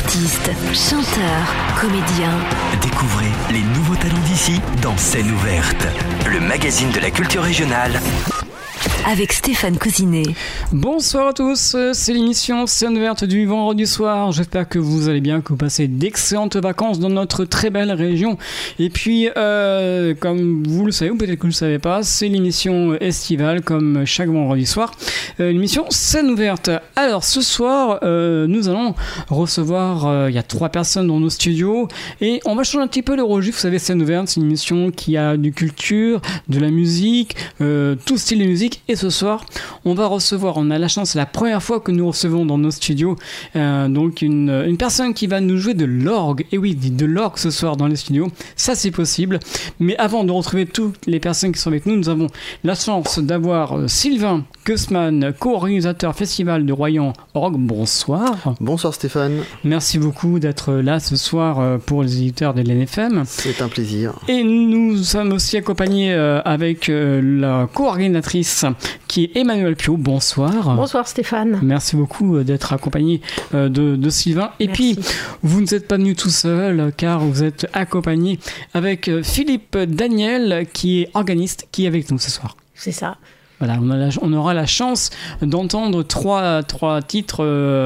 Artistes, chanteurs, comédiens. Découvrez les nouveaux talents d'ici dans Scène ouverte, le magazine de la culture régionale. Avec Stéphane Cousinet. Bonsoir à tous, c'est l'émission Scène ouverte du vendredi soir. J'espère que vous allez bien, que vous passez d'excellentes vacances dans notre très belle région. Et puis, comme vous le savez, ou peut-être que vous ne le savez pas, c'est l'émission estivale, comme chaque vendredi soir. L'émission Scène ouverte. Alors, ce soir, nous allons recevoir, il y a 3 personnes dans nos studios. Et on va changer un petit peu le registre. Vous savez, Scène ouverte, c'est une émission qui a du culture, de la musique, tout style de musique. Et ce soir, on a la chance, c'est la première fois que nous recevons dans nos studios donc une personne qui va nous jouer de l'orgue. Et oui, de l'orgue ce soir dans les studios, ça c'est possible. Mais avant de retrouver toutes les personnes qui sont avec nous, nous avons la chance d'avoir Sylvain Kussmann, co-organisateur festival de Royan Orgue. Bonsoir. Bonsoir Stéphane. Merci beaucoup d'être là ce soir pour les éditeurs de l'NFM. C'est un plaisir. Et nous sommes aussi accompagnés avec la co-organisatrice qui est Emmanuelle Piot. Bonsoir. Bonsoir Stéphane. Merci beaucoup d'être accompagné de Sylvain. Et Merci. puis, vous ne êtes pas venu tout seul car vous êtes accompagné avec Philippe Daniel qui est organiste, qui est avec nous ce soir. C'est ça. Voilà, on aura la chance d'entendre 2 titres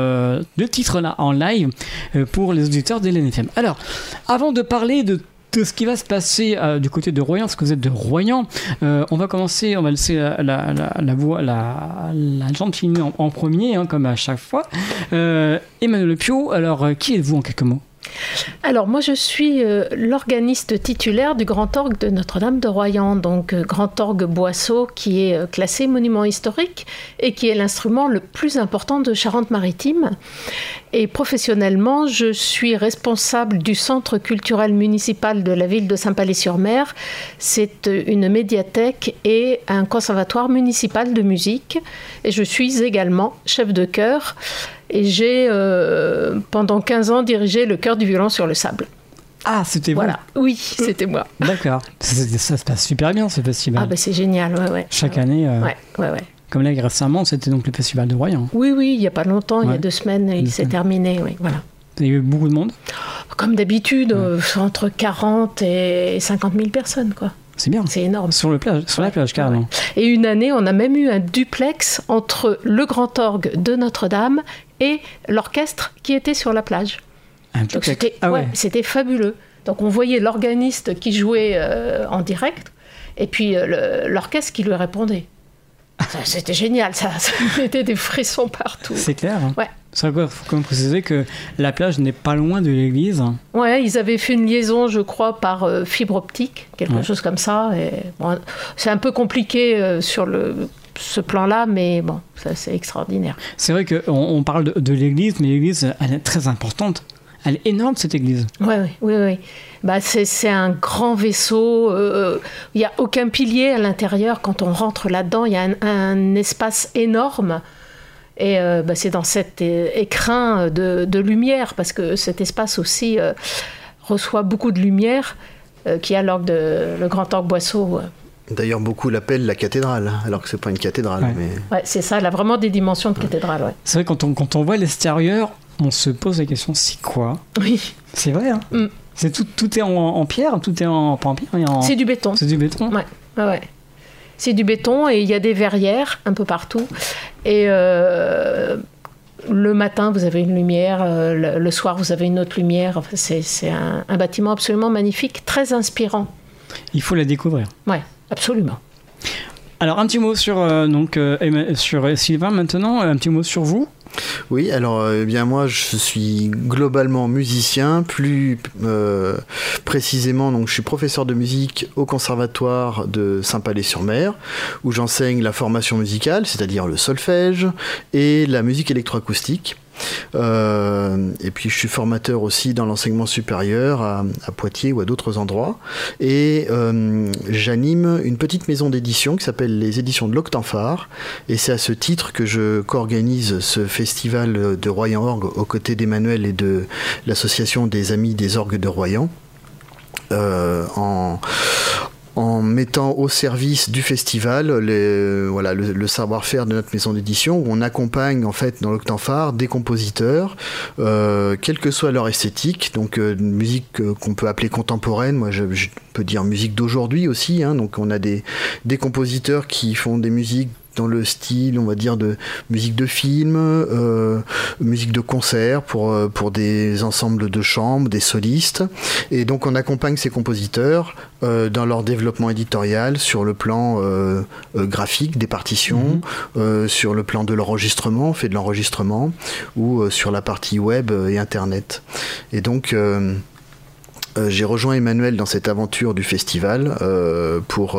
là en live pour les auditeurs de l'NFM. Alors, avant de parler de ce qui va se passer du côté de Royan, parce que vous êtes de Royan, on va laisser la gente féminine en premier, comme à chaque fois. Emmanuelle Piot, alors qui êtes-vous en quelques mots ? Alors moi je suis l'organiste titulaire du Grand Orgue de Notre-Dame de Royan, donc Grand Orgue Boisseau qui est classé monument historique et qui est l'instrument le plus important de Charente-Maritime. Et professionnellement, je suis responsable du centre culturel municipal de la ville de Saint-Palais-sur-Mer. C'est une médiathèque et un conservatoire municipal de musique. Et je suis également chef de chœur. Et j'ai, pendant 15 ans, dirigé le chœur du violon sur le sable. Ah, c'était voilà. Vous ? Oui, c'était moi. D'accord. Ça se passe super bien, ce festival. Ah, c'est génial, ouais. Chaque année. Ouais. Comme là, récemment, c'était donc le festival de Royan. Oui, il n'y a pas longtemps, il y a 2 semaines, il s'est terminé, oui, voilà. Il y a eu beaucoup de monde ? Comme d'habitude, entre 40 et 50 000 personnes, quoi. C'est bien. C'est énorme. Sur la plage, carrément. Ouais. Et une année, on a même eu un duplex entre le Grand Orgue de Notre-Dame et l'orchestre qui était sur la plage. Donc c'était fabuleux. Donc on voyait l'organiste qui jouait en direct et puis l'orchestre qui lui répondait. C'était génial, ça mettait des frissons partout. C'est clair. Ouais. Il faut quand même préciser que la plage n'est pas loin de l'église. Ouais, ils avaient fait une liaison, je crois, par fibre optique, quelque chose comme ça. Et, bon, c'est un peu compliqué sur ce plan-là, mais bon, ça, c'est extraordinaire. C'est vrai qu'on parle de l'église, mais l'église, elle est très importante. Elle est énorme, cette église. Oui. Bah, c'est un grand vaisseau. Il n'y a aucun pilier à l'intérieur. Quand on rentre là-dedans, il y a un espace énorme. Et c'est dans cet écrin de lumière, parce que cet espace aussi reçoit beaucoup de lumière, qui est à l'orgue le Grand Orgue Boisseau. D'ailleurs, beaucoup l'appellent la cathédrale, alors que c'est pas une cathédrale. Ouais. Mais... Ouais, c'est ça, elle a vraiment des dimensions de cathédrale. Ouais. C'est vrai, quand on voit l'extérieur, on se pose la question, c'est quoi ? Oui. C'est vrai, hein. C'est tout est en pierre, tout est pas en pierre. C'est du béton. C'est du béton. Ouais. C'est du béton et il y a des verrières un peu partout. Et le matin, vous avez une lumière. Le soir, vous avez une autre lumière. Enfin, c'est un bâtiment absolument magnifique, très inspirant. Il faut la découvrir. Ouais, absolument. Alors, un petit mot sur Sylvain maintenant. Un petit mot sur vous. Oui, alors moi je suis globalement musicien, plus précisément donc je suis professeur de musique au conservatoire de Saint-Palais-sur-Mer où j'enseigne la formation musicale, c'est-à-dire le solfège et la musique électroacoustique. Et puis je suis formateur aussi dans l'enseignement supérieur à Poitiers ou à d'autres endroits et j'anime une petite maison d'édition qui s'appelle les éditions de l'Octanphare et c'est à ce titre que je co-organise ce festival de Royan Orgue aux côtés d'Emmanuelle et de l'association des Amis des Orgues de Royan en mettant au service du festival le savoir-faire de notre maison d'édition, où on accompagne en fait dans l'Octanphare des compositeurs, quelle que soit leur esthétique, donc musique qu'on peut appeler contemporaine, moi je peux dire musique d'aujourd'hui aussi, hein, donc on a des compositeurs qui font des musiques dans le style, on va dire, de musique de film, musique de concert pour des ensembles de chambre, des solistes. Et donc on accompagne ces compositeurs dans leur développement éditorial sur le plan graphique des partitions, sur le plan de l'enregistrement, on fait de l'enregistrement, ou sur la partie web et internet. Et donc j'ai rejoint Emmanuel dans cette aventure du festival pour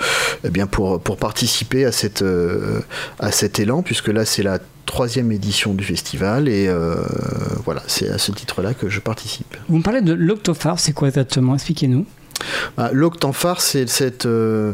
participer à cet élan, puisque là c'est la 3e édition du festival et voilà, c'est à ce titre-là que je participe. Vous me parlez de l'Octanphare, c'est quoi exactement? Expliquez-nous. L'Octanphare, c'est cette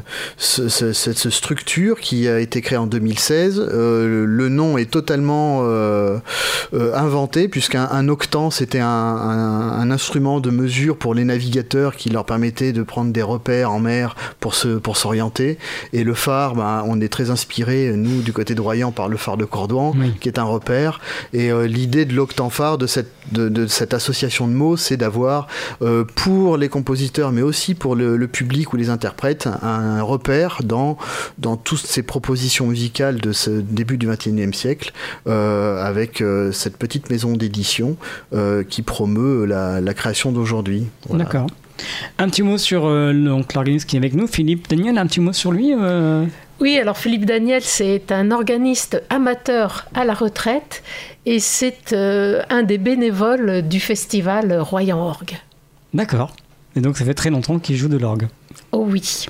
structure qui a été créée en 2016. Le nom est totalement inventé, puisqu'un octant, c'était un instrument de mesure pour les navigateurs qui leur permettait de prendre des repères en mer pour s'orienter. Et le phare, on est très inspiré, nous, du côté de Royan, par le phare de Cordouan, qui est un repère. Et l'idée de l'Octanphare, de cette association de mots, c'est d'avoir, pour les compositeurs, mais aussi pour le public ou les interprètes, un repère dans toutes ces propositions musicales de ce début du XXIe siècle, avec cette petite maison d'édition qui promeut la création d'aujourd'hui. Voilà. D'accord. Un petit mot sur l'organiste qui est avec nous, Philippe Daniel, un petit mot sur lui Oui, alors Philippe Daniel, c'est un organiste amateur à la retraite et c'est un des bénévoles du festival Royan Orgue. D'accord. Et donc ça fait très longtemps qu'il joue de l'orgue. Oh oui.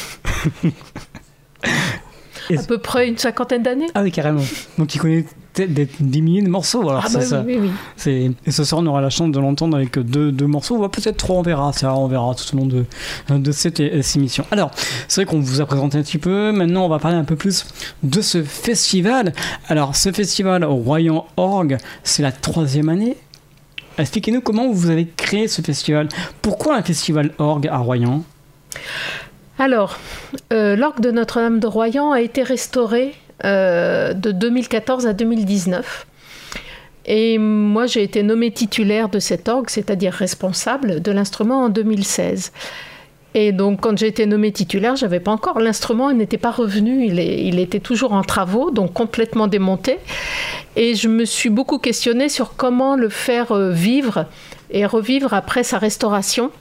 À peu près une 50aine d'années. Ah oui, carrément. Donc il connaît des milliers de morceaux. Alors oui. Et ce soir, on aura la chance de l'entendre avec deux morceaux. On va peut-être 3, on verra tout au long de cette émission. Alors, c'est vrai qu'on vous a présenté un petit peu. Maintenant, on va parler un peu plus de ce festival. Alors, ce festival Royan Orgue, c'est la 3e année. Expliquez-nous comment vous avez créé ce festival. Pourquoi un festival orgue à Royan ? Alors, l'orgue de Notre-Dame de Royan a été restauré de 2014 à 2019. Et moi, j'ai été nommée titulaire de cet orgue, c'est-à-dire responsable de l'instrument en 2016. Et donc, quand j'ai été nommée titulaire, je n'avais pas encore. L'instrument n'était pas revenu, il était toujours en travaux, donc complètement démonté. Et je me suis beaucoup questionnée sur comment le faire vivre et revivre après sa restauration.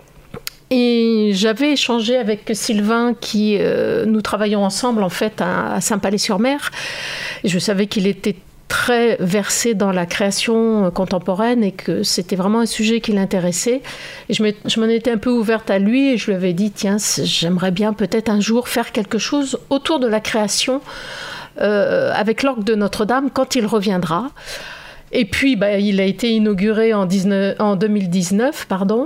Et j'avais échangé avec Sylvain, qui nous travaillons ensemble en fait à Saint-Palais-sur-Mer. Et je savais qu'il était très versé dans la création contemporaine et que c'était vraiment un sujet qui l'intéressait. Et je m'en étais un peu ouverte à lui et je lui avais dit, tiens, j'aimerais bien peut-être un jour faire quelque chose autour de la création avec l'orgue de Notre-Dame quand il reviendra. Et puis, il a été inauguré en 2019,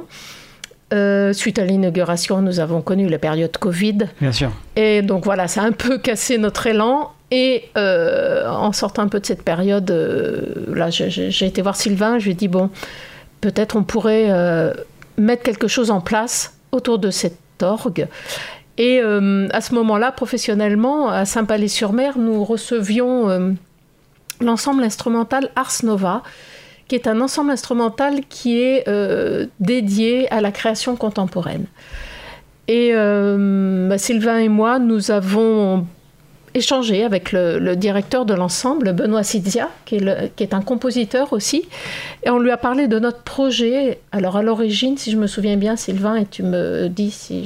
suite à l'inauguration, nous avons connu la période Covid. Bien sûr. Et donc voilà, ça a un peu cassé notre élan. Et en sortant un peu de cette période, là, j'ai été voir Sylvain, je lui ai dit, bon, peut-être on pourrait mettre quelque chose en place autour de cet orgue. Et à ce moment-là, professionnellement, à Saint-Palais-sur-Mer, nous recevions l'ensemble instrumental Ars Nova, qui est un ensemble instrumental qui est dédié à la création contemporaine. Et Sylvain et moi, nous avons échangé avec le directeur de l'ensemble, Benoît Sidzia, qui est un compositeur aussi, et on lui a parlé de notre projet. Alors à l'origine, si je me souviens bien, Sylvain, et tu me dis si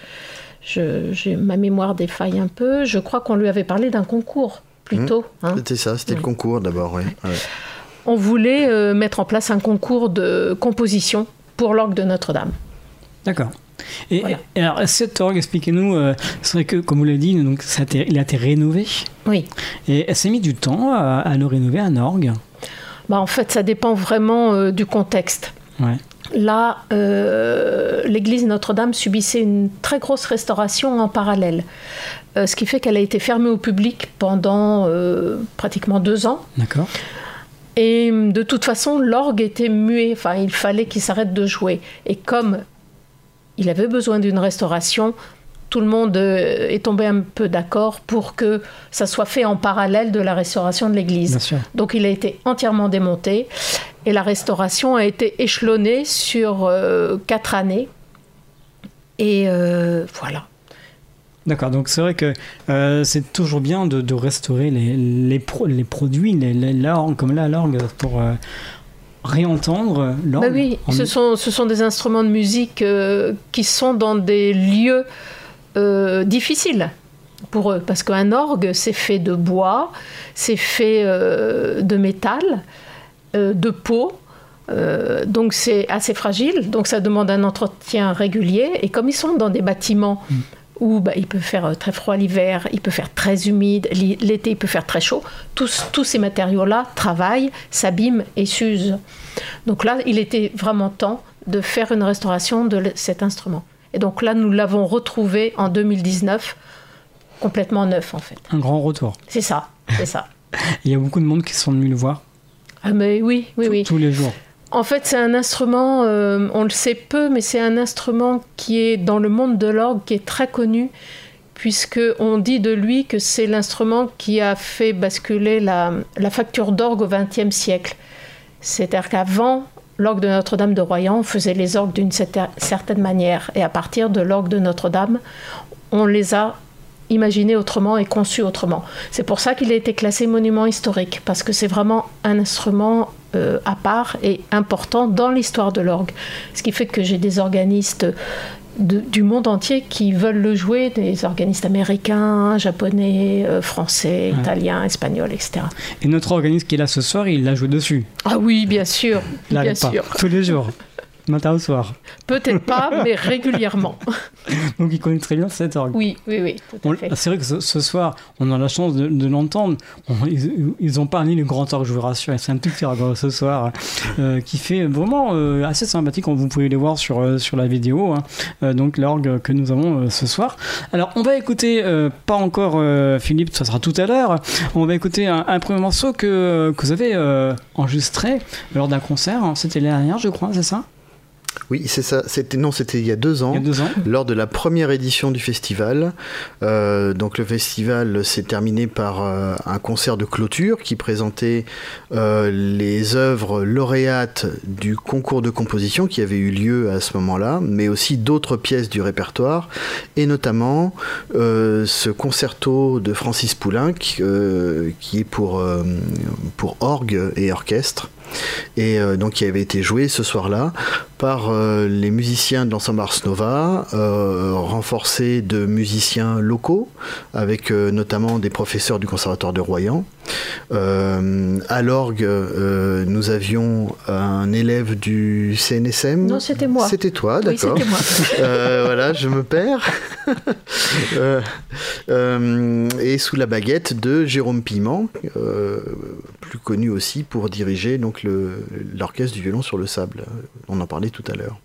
ma mémoire défaille un peu, je crois qu'on lui avait parlé d'un concours plutôt. C'était ça, c'était le concours d'abord, oui. Ouais. On voulait mettre en place un concours de composition pour l'orgue de Notre-Dame. D'accord. Et, voilà. Et alors, cet orgue, expliquez-nous, c'est vrai que, comme vous l'avez dit, donc, il a été rénové. Oui. Et elle s'est mis du temps à le rénover, un orgue. En fait, ça dépend vraiment du contexte. Ouais. Là, l'église Notre-Dame subissait une très grosse restauration en parallèle. Ce qui fait qu'elle a été fermée au public pendant pratiquement 2 ans. D'accord. Et de toute façon, l'orgue était muet. Enfin, il fallait qu'il s'arrête de jouer. Et comme il avait besoin d'une restauration, tout le monde est tombé un peu d'accord pour que ça soit fait en parallèle de la restauration de l'église. Bien sûr. Donc il a été entièrement démonté et la restauration a été échelonnée sur 4 années. Et voilà. D'accord, donc c'est vrai que c'est toujours bien de restaurer les produits, l'orgue, comme là, l'orgue, pour réentendre l'orgue. Bah oui, ce sont des instruments de musique qui sont dans des lieux difficiles pour eux, parce qu'un orgue, c'est fait de bois, c'est fait de métal, de peau, donc c'est assez fragile, donc ça demande un entretien régulier, et comme ils sont dans des bâtiments où il peut faire très froid l'hiver, il peut faire très humide, l'été il peut faire très chaud, tous ces matériaux-là travaillent, s'abîment et s'usent. Donc là, il était vraiment temps de faire une restauration de cet instrument. Et donc là, nous l'avons retrouvé en 2019, complètement neuf en fait. Un grand retour. C'est ça. Il y a beaucoup de monde qui sont venus le voir. Ah mais oui. Tous les jours. En fait, c'est un instrument, on le sait peu, mais c'est un instrument qui est dans le monde de l'orgue, qui est très connu, puisqu'on dit de lui que c'est l'instrument qui a fait basculer la facture d'orgue au XXe siècle. C'est-à-dire qu'avant, l'orgue de Notre-Dame de Royan, on faisait les orgues d'une certaine manière. Et à partir de l'orgue de Notre-Dame, on les a imaginés autrement et conçus autrement. C'est pour ça qu'il a été classé monument historique, parce que c'est vraiment un instrument à part et important dans l'histoire de l'orgue. Ce qui fait que j'ai des organistes du monde entier qui veulent le jouer, des organistes américains, japonais, français, italiens, espagnols, etc. Et notre organiste qui est là ce soir, il l'a joué dessus. Ah oui, bien sûr. Bien sûr. Tous les jours. Matin au soir. Peut-être pas, mais régulièrement. Donc il connaît très bien cet orgue. Oui, tout à fait. C'est vrai que ce soir, on a la chance de l'entendre. Ils ont pas mis le grand orgue, je vous rassure. C'est un tout petit orgue ce soir qui fait vraiment assez sympathique. Vous pouvez les voir sur la vidéo. Donc l'orgue que nous avons ce soir. Alors on va écouter, pas encore Philippe, ça sera tout à l'heure. On va écouter un premier morceau que vous avez enregistré lors d'un concert. C'était l'année dernière, je crois, c'est ça ? Oui, c'est ça. C'était il y a 2 ans. Il y a 2 ans. Lors de la première édition du festival. Donc le festival s'est terminé par un concert de clôture qui présentait les œuvres lauréates du concours de composition qui avait eu lieu à ce moment-là, mais aussi d'autres pièces du répertoire, et notamment ce concerto de Francis Poulenc qui est pour orgue et orchestre. Et donc qui avait été joué ce soir-là par les musiciens de l'ensemble Ars Nova, renforcés de musiciens locaux, avec notamment des professeurs du Conservatoire de Royan. À l'orgue, nous avions un élève du CNSM. Non, c'était moi. C'était toi, d'accord. Oui, c'était moi. Voilà, je me perds. Et sous la baguette de Jérôme Piment, plus connu aussi pour diriger donc l'orchestre du violon sur le sable. On en parlait tout à l'heure.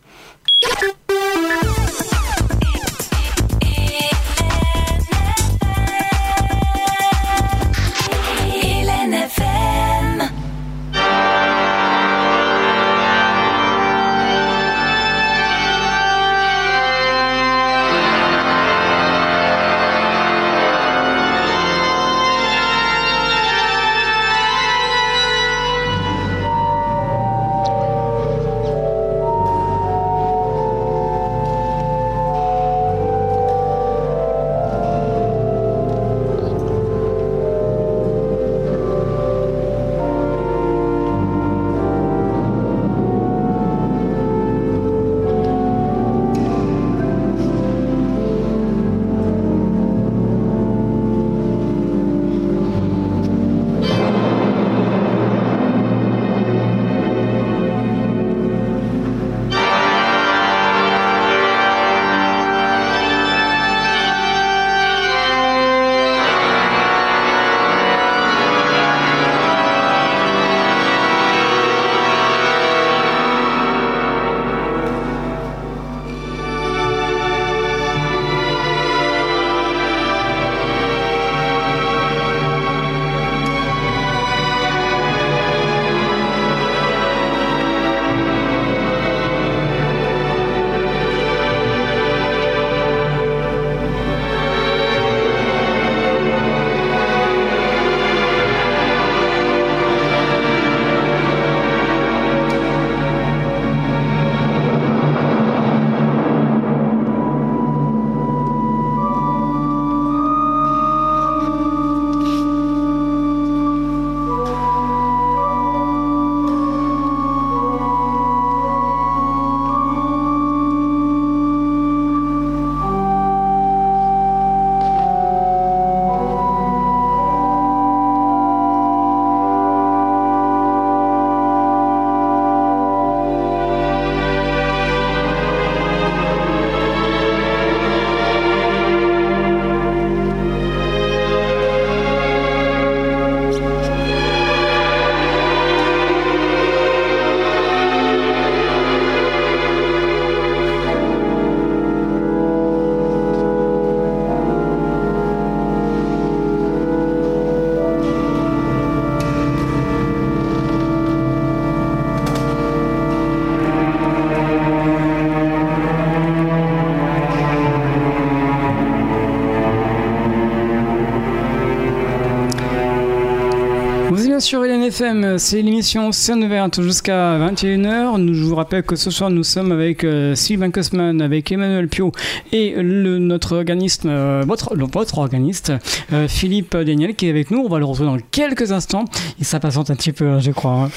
FM, c'est l'émission Scène ouverte jusqu'à 21h. Je vous rappelle que ce soir nous sommes avec Sylvain Kosman, avec Emmanuel Pio et notre organiste, votre organiste, Philippe Daniel, qui est avec nous. On va le retrouver dans quelques instants. Il s'impatiente un petit peu, je crois.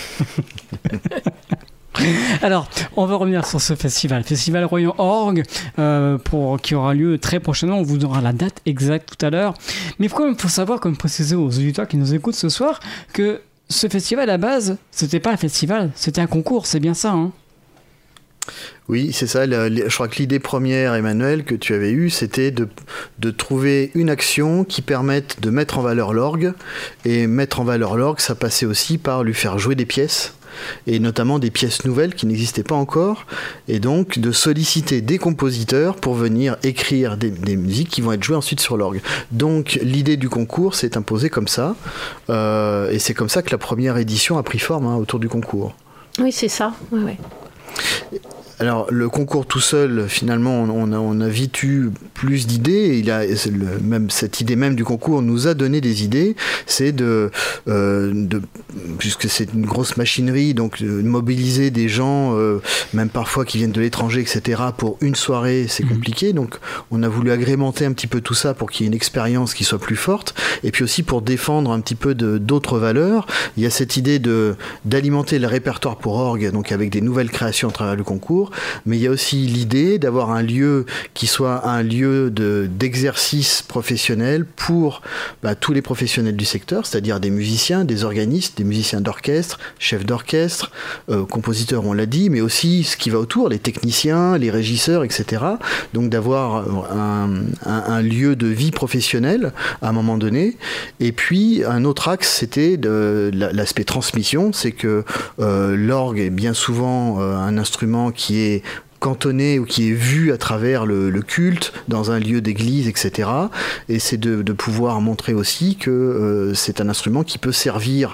Alors, on va revenir sur ce Festival Royan Orgue, qui aura lieu très prochainement. On vous donnera la date exacte tout à l'heure. Mais quand même, il faut savoir, comme préciser aux auditeurs qui nous écoutent ce soir, que ce festival à la base, c'était pas un festival, c'était un concours, c'est bien ça, hein? Oui, c'est ça. Je crois que l'idée première, Emmanuel, que tu avais eue, c'était de trouver une action qui permette de mettre en valeur l'orgue. Et mettre en valeur l'orgue, ça passait aussi par lui faire jouer des pièces, et notamment des pièces nouvelles qui n'existaient pas encore, et donc de solliciter des compositeurs pour venir écrire des musiques qui vont être jouées ensuite sur l'orgue. Donc l'idée du concours s'est imposée comme ça, et c'est comme ça que la première édition a pris forme, autour du concours. Oui, c'est ça. Ouais. Alors, le concours tout seul, finalement, on a vite eu plus d'idées. Cette idée même du concours nous a donné des idées. C'est puisque c'est une grosse machinerie, donc de mobiliser des gens, même parfois qui viennent de l'étranger, etc., pour une soirée, c'est compliqué. Donc, on a voulu agrémenter un petit peu tout ça pour qu'il y ait une expérience qui soit plus forte. Et puis aussi pour défendre un petit peu d'autres valeurs. Il y a cette idée d'alimenter le répertoire pour orgue, donc avec des nouvelles créations à travers le concours. Mais il y a aussi l'idée d'avoir un lieu qui soit un lieu d'exercice professionnel pour tous les professionnels du secteur, c'est-à-dire des musiciens, des organistes, des musiciens d'orchestre, chefs d'orchestre, compositeurs, on l'a dit, mais aussi ce qui va autour, les techniciens, les régisseurs, etc. Donc d'avoir un lieu de vie professionnelle à un moment donné. Et puis un autre axe, c'était l'aspect transmission, c'est que l'orgue est bien souvent un instrument qui est cantonné ou qui est vu à travers le culte dans un lieu d'église, etc. Et c'est de pouvoir montrer aussi que c'est un instrument qui peut servir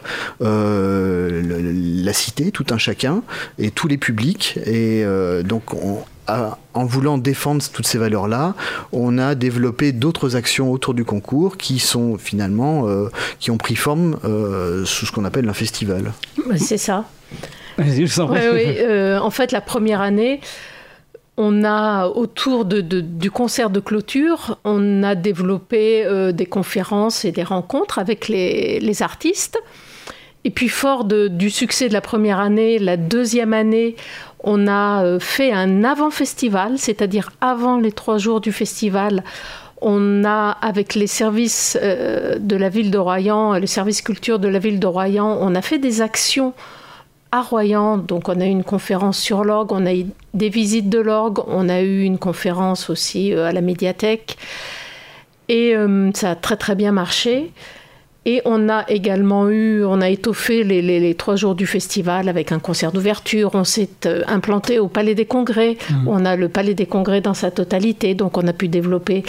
la cité, tout un chacun, et tous les publics. Et donc en voulant défendre toutes ces valeurs-là, on a développé d'autres actions autour du concours qui sont finalement qui ont pris forme sous ce qu'on appelle un festival. C'est ça. Vas-y, je sens. Oui. En fait, la première année, on a, autour du concert de clôture, on a développé des conférences et des rencontres avec les artistes. Et puis, fort du succès de la première année, la deuxième année, on a fait un avant-festival, c'est-à-dire avant les 3 jours du festival. On a, avec les services de la ville de Royan, le service culture de la ville de Royan, on a fait des actions à Royan. Donc on a eu une conférence sur l'orgue, on a eu des visites de l'orgue, on a eu une conférence aussi à la médiathèque. Et ça a très très bien marché. Et on a également étoffé les 3 jours du festival avec un concert d'ouverture. On s'est implanté au Palais des Congrès. On a le Palais des Congrès dans sa totalité. Donc on a pu développer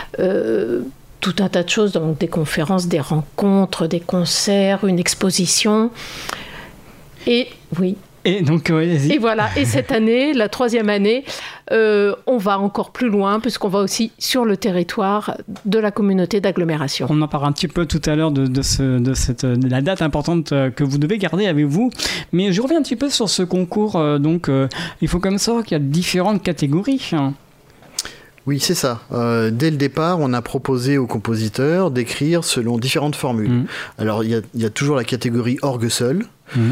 tout un tas de choses. Donc des conférences, des rencontres, des concerts, une exposition. Et oui. Et donc, et voilà. Et cette année, la 3e année, on va encore plus loin puisqu'on va aussi sur le territoire de la communauté d'agglomération. On en parle un petit peu tout à l'heure de la date importante que vous devez garder avec vous. Mais je reviens un petit peu sur ce concours. Il faut quand même savoir qu'il y a différentes catégories. Oui, c'est ça. Dès le départ, on a proposé aux compositeurs d'écrire selon différentes formules. Alors, il y a toujours la catégorie orgue seul.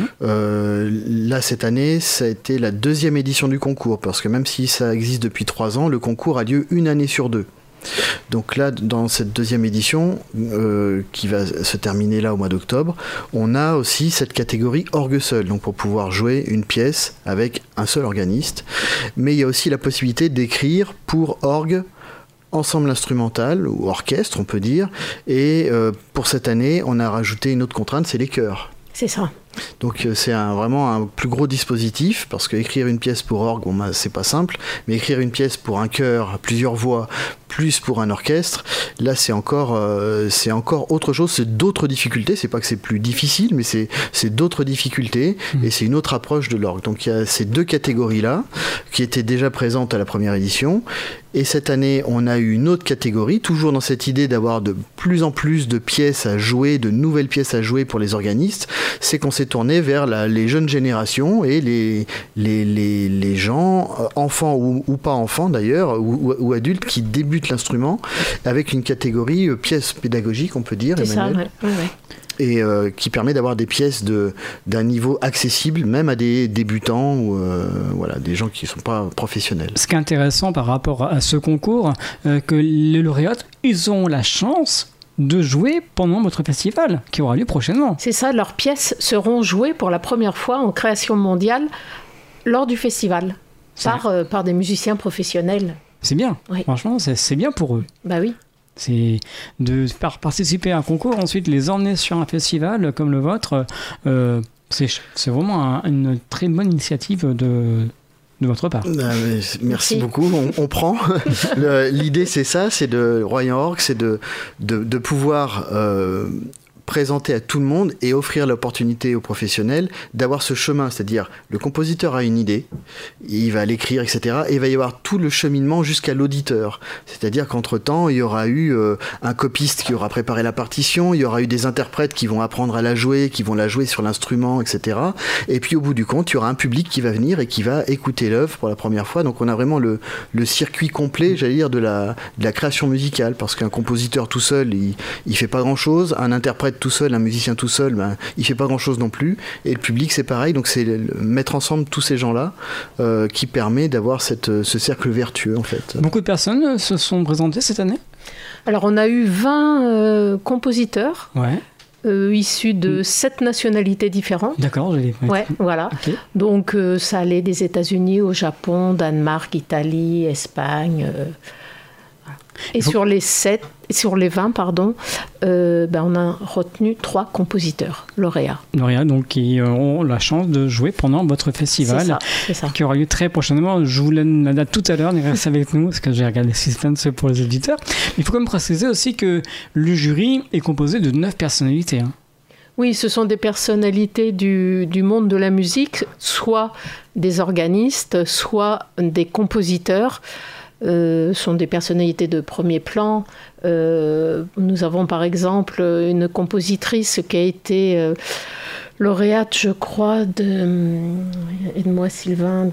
Là, cette année, ça a été la 2e édition du concours, parce que même si ça existe depuis 3 ans, le concours a lieu une année sur 2. Donc là, dans cette 2e édition, qui va se terminer là au mois d'octobre, on a aussi cette catégorie orgue seul, donc pour pouvoir jouer une pièce avec un seul organiste. Mais il y a aussi la possibilité d'écrire pour orgue, ensemble instrumental ou orchestre, on peut dire. Et pour cette année, on a rajouté une autre contrainte, c'est les chœurs. C'est ça. Donc c'est vraiment un plus gros dispositif, parce qu'écrire une pièce pour orgue, c'est pas simple, mais écrire une pièce pour un chœur, à plusieurs voix, plus pour un orchestre, là c'est encore autre chose, c'est d'autres difficultés, c'est pas que c'est plus difficile, mais c'est d'autres difficultés, et c'est une autre approche de l'orgue. Donc il y a ces deux catégories-là, qui étaient déjà présentes à la première édition, et cette année on a eu une autre catégorie, toujours dans cette idée d'avoir de plus en plus de pièces à jouer, de nouvelles pièces à jouer pour les organistes, c'est qu'on s'est tourné vers les jeunes générations et les gens, enfants ou pas enfants d'ailleurs, ou adultes qui débutent l'instrument, avec une catégorie pièces pédagogiques, on peut dire, c'est Emmanuel. ça, ouais. Et qui permet d'avoir des pièces d'un niveau accessible, même à des débutants ou des gens qui ne sont pas professionnels. Ce qui est intéressant par rapport à ce concours, que les lauréats, ils ont la chance de jouer pendant votre festival qui aura lieu prochainement. C'est ça, leurs pièces seront jouées pour la première fois en création mondiale lors du festival par des musiciens professionnels. C'est bien, oui. Franchement, c'est bien pour eux. Bah oui. C'est de participer à un concours, ensuite les emmener sur un festival comme le vôtre. C'est vraiment une très bonne initiative de votre part. Merci beaucoup, on prend. L'idée c'est ça, c'est de Royan Orgue, c'est de pouvoir présenter à tout le monde et offrir l'opportunité aux professionnels d'avoir ce chemin, c'est-à-dire le compositeur a une idée, il va l'écrire, etc. Et il va y avoir tout le cheminement jusqu'à l'auditeur. C'est-à-dire qu'entre-temps, il y aura eu un copiste qui aura préparé la partition, il y aura eu des interprètes qui vont apprendre à la jouer, qui vont la jouer sur l'instrument, etc. Et puis au bout du compte, il y aura un public qui va venir et qui va écouter l'œuvre pour la première fois. Donc on a vraiment le circuit complet, j'allais dire, de la création musicale, parce qu'un compositeur tout seul, il fait pas grand-chose, un interprète tout seul, un musicien tout seul, il fait pas grand chose non plus, et le public c'est pareil, donc c'est mettre ensemble tous ces gens-là qui permet d'avoir ce cercle vertueux en fait. Beaucoup de personnes se sont présentées cette année ? Alors on a eu 20 compositeurs issus de 7 nationalités différentes. D'accord, je l'ai fait. Ouais, voilà. Okay. Donc ça allait des États-Unis au Japon, Danemark, Italie, Espagne. Et sur les 20, on a retenu 3 compositeurs lauréats. Lauréats, donc, qui ont la chance de jouer pendant votre festival, c'est ça. Qui aura lieu très prochainement. Je vous donne la date tout à l'heure, restez avec nous, parce que j'ai regardé Suspense pour les auditeurs. Il faut quand même préciser aussi que le jury est composé de 9 personnalités. Oui, ce sont des personnalités du monde de la musique, soit des organistes, soit des compositeurs. Sont des personnalités de premier plan. Nous avons par exemple une compositrice qui a été lauréate, je crois, aide-moi Sylvain,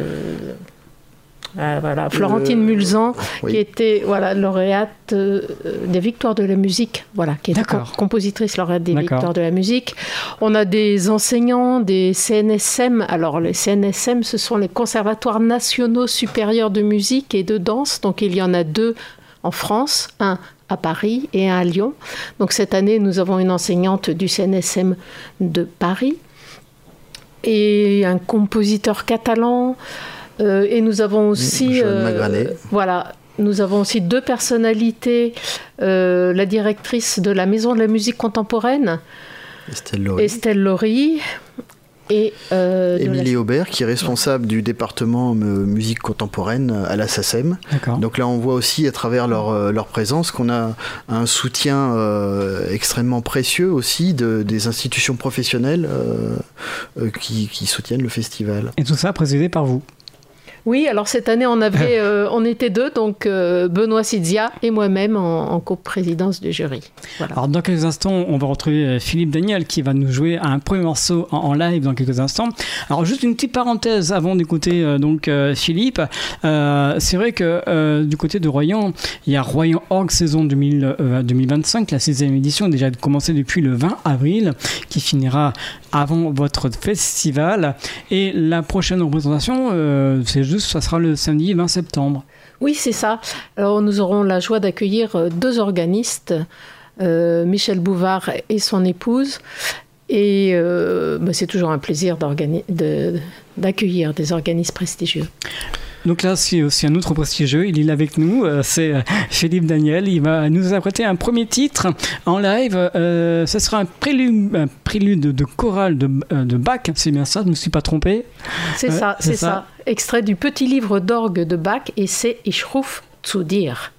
Florentine Mulzan, qui était lauréate des Victoires de la musique, qui était compositrice lauréate des Victoires de la musique. On a des enseignants, des CNSM. Alors les CNSM, ce sont les Conservatoires nationaux supérieurs de musique et de danse. Donc il y en a 2 en France, un à Paris et un à Lyon. Donc cette année, nous avons une enseignante du CNSM de Paris et un compositeur catalan. Et nous avons aussi, nous avons aussi 2 personnalités, la directrice de la Maison de la musique contemporaine, Estelle Laurie, et Émilie Aubert, qui est responsable du département musique contemporaine à la SACEM. Donc là, on voit aussi à travers leur présence qu'on a un soutien extrêmement précieux aussi des institutions professionnelles qui soutiennent le festival. Et tout ça présidé par vous. Oui, alors cette année, on était 2, donc Benoît Sidzia et moi-même en coprésidence du jury. Voilà. Alors dans quelques instants, on va retrouver Philippe Daniel qui va nous jouer un premier morceau en live dans quelques instants. Alors juste une petite parenthèse avant d'écouter Philippe. C'est vrai que du côté de Royan, il y a Royan Orgue saison 2025, la 6e édition a déjà commencé depuis le 20 avril, qui finira avant votre festival. Et la prochaine représentation, ça sera le samedi 20 septembre. Oui, c'est ça. Alors, nous aurons la joie d'accueillir 2 organistes, Michel Bouvard et son épouse. Et c'est toujours un plaisir d'accueillir des organismes prestigieux. Donc là, c'est aussi un autre prestigieux. Il est là avec nous. C'est Philippe Daniel. Il va nous apprêter un premier titre en live. Ce sera un prélude de chorale de Bach. C'est bien ça, je ne me suis pas trompé. C'est ça. Extrait du petit livre d'orgue de Bach et c'est Ich ruf zu dir.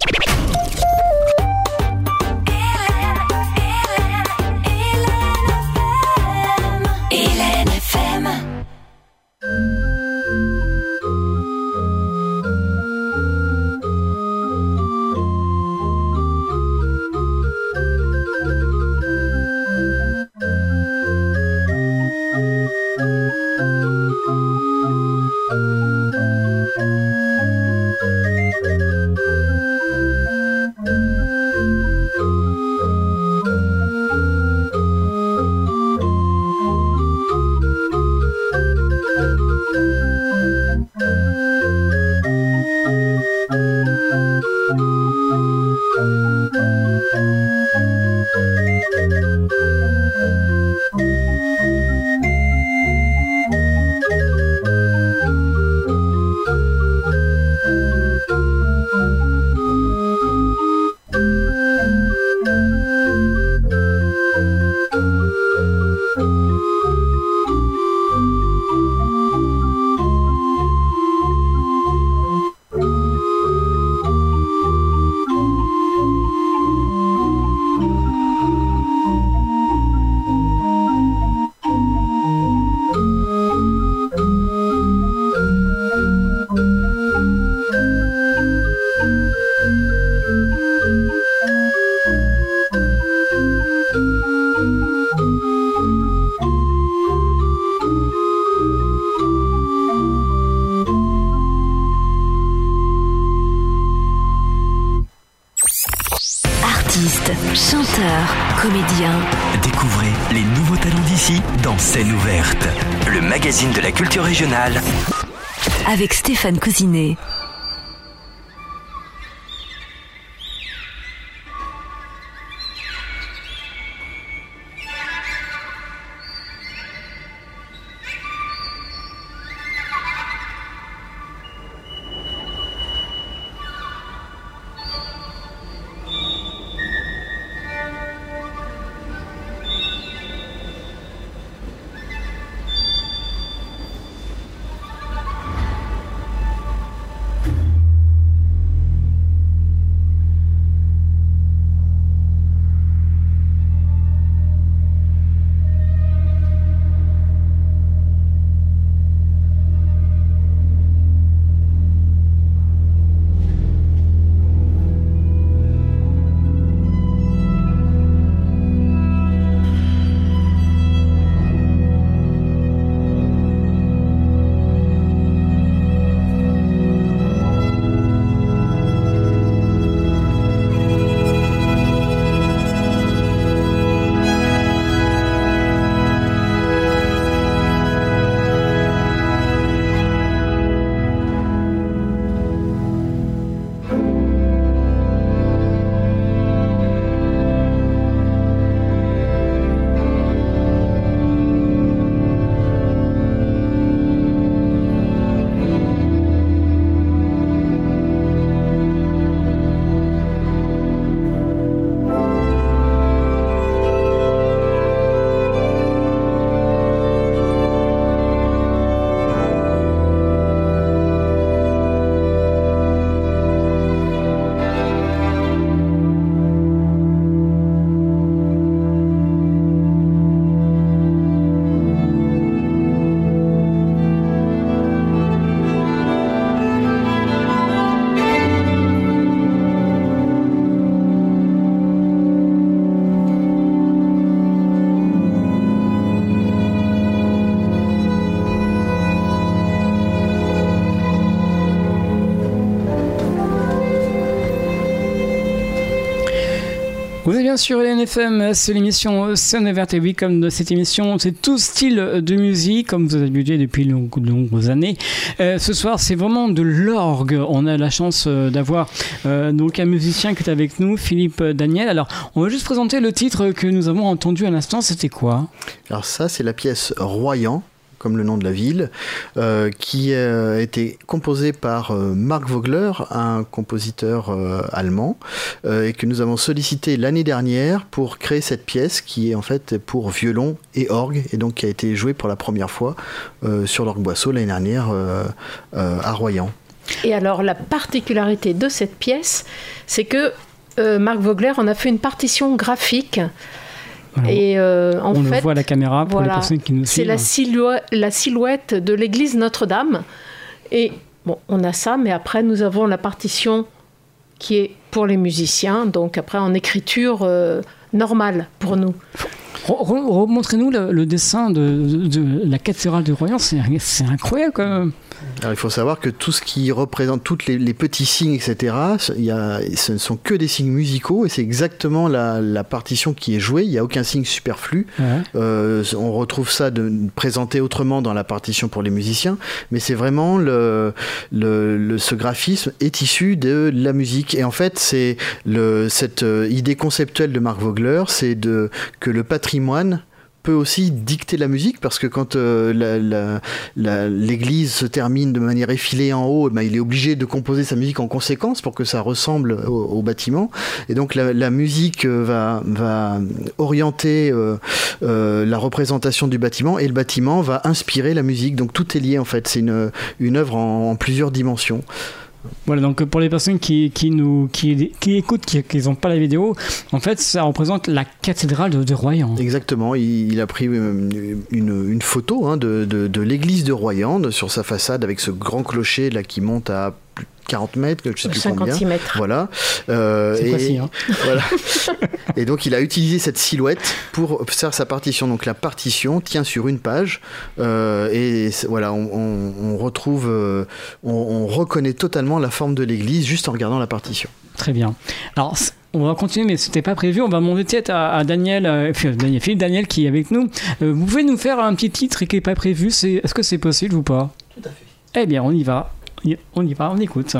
Chanteur, comédien. Découvrez les nouveaux talents d'ici dans Scène ouverte, le magazine de la culture régionale. Avec Stéphane Cousinet. Vous êtes bien sûr LNFM, c'est l'émission Scène ouverte et oui, comme de cette émission, c'est tout style de musique, comme vous avez habitué depuis de nombreuses années. Ce soir, c'est vraiment de l'orgue. On a la chance d'avoir donc un musicien qui est avec nous, Philippe Daniel. Alors, on va juste présenter le titre que nous avons entendu à l'instant, c'était quoi ? Alors ça, c'est la pièce Royan, comme le nom de la ville, qui a été composé par Mark Vogler, un compositeur allemand, et que nous avons sollicité l'année dernière pour créer cette pièce qui est en fait pour violon et orgue, et donc qui a été jouée pour la première fois sur l'orgue Boisseau l'année dernière à Royan. Et alors la particularité de cette pièce, c'est que Mark Vogler en a fait une partition graphique. Alors, et on le voit à la caméra pour les personnes qui nous suivent. C'est la silhouette de l'église Notre-Dame. Et bon, on a ça, mais après nous avons la partition qui est pour les musiciens, donc après en écriture normale pour nous. Remontrez-nous le dessin de la cathédrale de Royan, c'est incroyable quand même. Alors, il faut savoir que tout ce qui représente, tous les petits signes, etc., ce ne sont que des signes musicaux, et c'est exactement la partition qui est jouée. Il n'y a aucun signe superflu. Ouais. On retrouve ça présenté autrement dans la partition pour les musiciens, mais c'est vraiment ce graphisme est issu de la musique. Et en fait, c'est cette idée conceptuelle de Mark Vogler, c'est que le patrimoine peut aussi dicter la musique, parce que quand l'église se termine de manière effilée en haut, il est obligé de composer sa musique en conséquence pour que ça ressemble au bâtiment, et donc la musique va orienter la représentation du bâtiment, et le bâtiment va inspirer la musique, donc tout est lié en fait, c'est une œuvre en plusieurs dimensions. Voilà, donc pour les personnes qui écoutent, qui n'ont pas la vidéo, en fait, ça représente la cathédrale de Royan. Exactement, il a pris une photo de l'église de Royan sur sa façade, avec ce grand clocher là qui monte à plus de 40 mètres, je ne sais plus 50 combien. mètres. Voilà. C'est précis, hein. Voilà. Et donc il a utilisé cette silhouette pour faire sa partition. Donc la partition tient sur une page, et voilà, on retrouve, on reconnaît totalement la forme de l'église juste en regardant la partition. Très bien. Alors, on va continuer, mais c'était pas prévu. On va demander peut-être à Philippe Daniel qui est avec nous. Vous pouvez nous faire un petit titre qui n'est pas prévu. Est-ce que c'est possible ou pas ? Tout à fait. Eh bien, on y va. On écoute.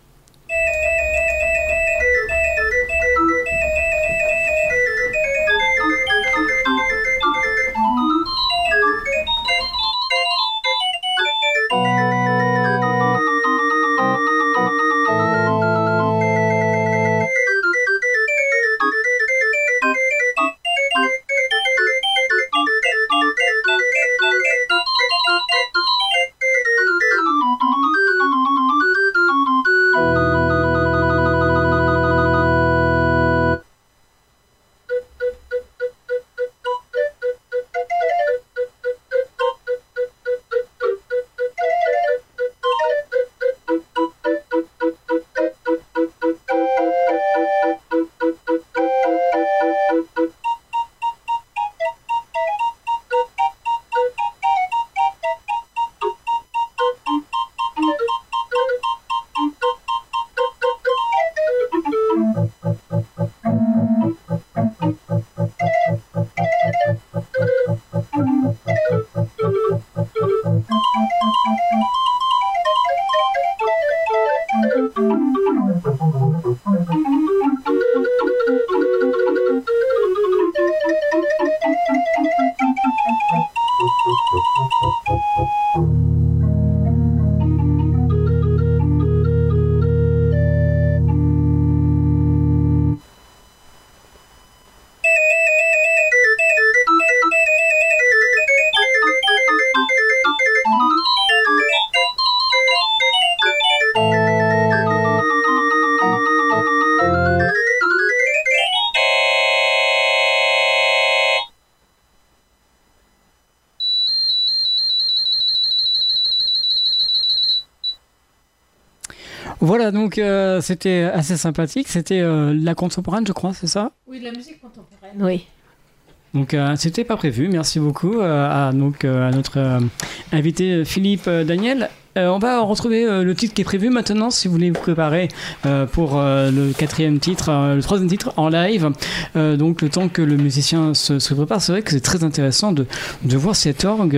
Voilà, donc c'était assez sympathique. C'était la contemporaine, je crois, c'est ça ? Oui, de la musique contemporaine. Oui. Donc c'était pas prévu. Merci beaucoup à notre invité Philippe Daniel. On va retrouver le titre qui est prévu maintenant, si vous voulez vous préparer pour le troisième titre en live. Donc le temps que le musicien se prépare, c'est vrai que c'est très intéressant de voir cet orgue.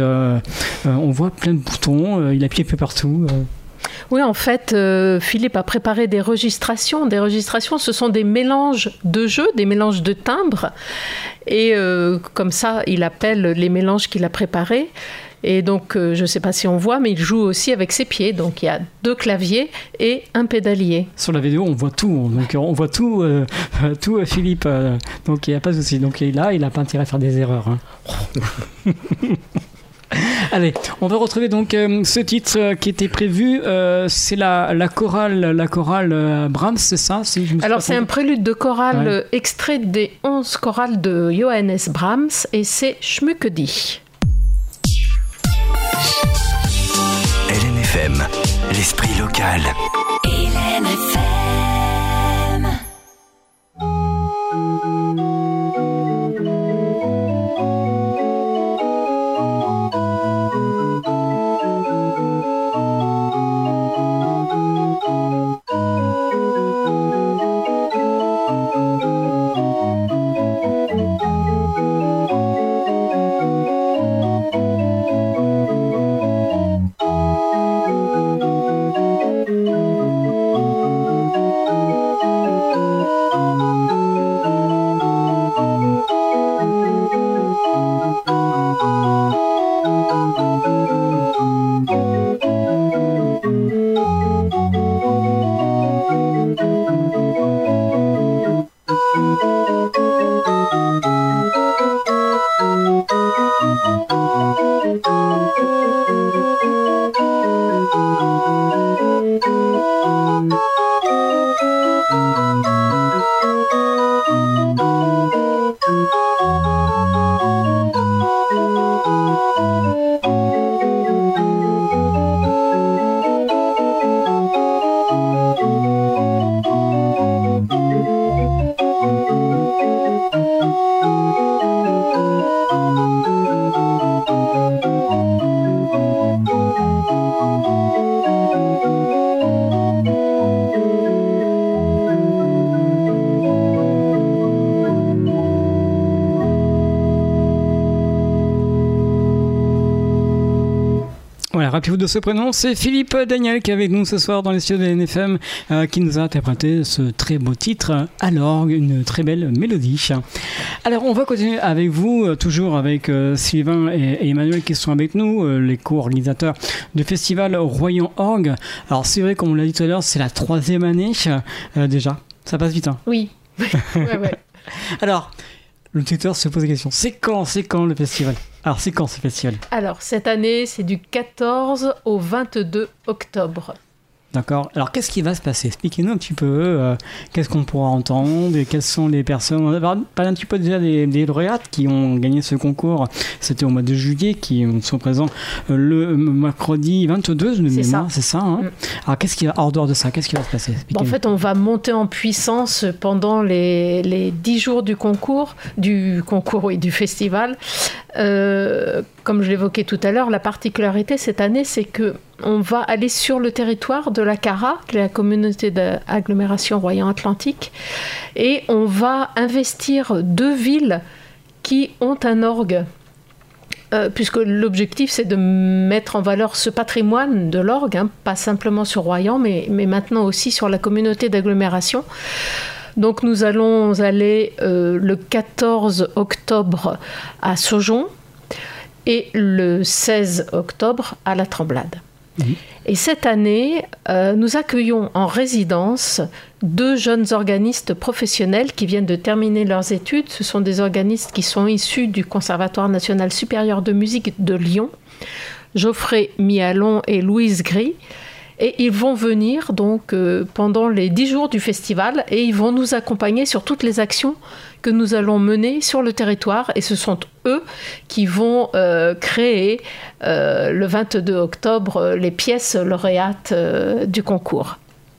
On voit plein de boutons, il appuie un peu partout. Oui, en fait, Philippe a préparé des registrations. Des registrations, ce sont des mélanges de jeux, des mélanges de timbres. Et comme ça, il appelle les mélanges qu'il a préparés. Et donc, je ne sais pas si on voit, mais il joue aussi avec ses pieds. Donc, il y a 2 claviers et un pédalier. Sur la vidéo, on voit tout. Donc, on voit tout, Philippe. Donc, il n'y a pas de souci. Donc, il n'a pas intérêt à faire des erreurs. Hein. Allez, on va retrouver donc ce titre qui était prévu. C'est la chorale Brahms, c'est ça si je me Alors, c'est un prélude de chorale extrait des 11 chorales de Johannes Brahms et c'est Schmuckedi. LNFM, l'esprit local. LNFM. Rappelez-vous de ce prénom, c'est Philippe Daniel qui est avec nous ce soir dans les studios de LNFM, qui nous a interprété ce très beau titre à l'orgue, une très belle mélodie. Alors on va continuer avec vous, toujours avec Sylvain et Emmanuel qui sont avec nous, les co-organisateurs du festival Royan Orgue. Alors c'est vrai, comme on l'a dit tout à l'heure, c'est la 3e année déjà, ça passe vite. Hein. Oui, ouais. Alors, l'auditeur se pose la question, c'est quand le festival ? Alors, c'est quand ce festival ? Alors, cette année, c'est du 14 au 22 octobre. D'accord. Alors, qu'est-ce qui va se passer ? Expliquez-nous un petit peu, qu'est-ce qu'on pourra entendre et quelles sont les personnes. On va parler un petit peu déjà des lauréates qui ont gagné ce concours. C'était au mois de juillet, qui sont présents le mercredi 22 de mémoire, c'est ça hein. Alors, qu'est-ce qui va, hors dehors de ça, qu'est-ce qui va se passer ? En fait, on va monter en puissance pendant les 10 jours du festival. Comme je l'évoquais tout à l'heure, la particularité cette année, c'est que on va aller sur le territoire de la CARA, qui est la communauté d'agglomération Royan-Atlantique, et on va investir 2 villes qui ont un orgue. Puisque l'objectif, c'est de mettre en valeur ce patrimoine de l'orgue, hein, pas simplement sur Royan, mais maintenant aussi sur la communauté d'agglomération. Donc nous allons aller le 14 octobre à Saujon et le 16 octobre à La Tremblade. Et cette année, nous accueillons en résidence 2 jeunes organistes professionnels qui viennent de terminer leurs études. Ce sont des organistes qui sont issus du Conservatoire national supérieur de musique de Lyon, Geoffrey Mialon et Louise Gris. Et ils vont venir donc pendant les 10 jours du festival et ils vont nous accompagner sur toutes les actions que nous allons mener sur le territoire. Et ce sont eux qui vont créer le 22 octobre les pièces lauréates du concours.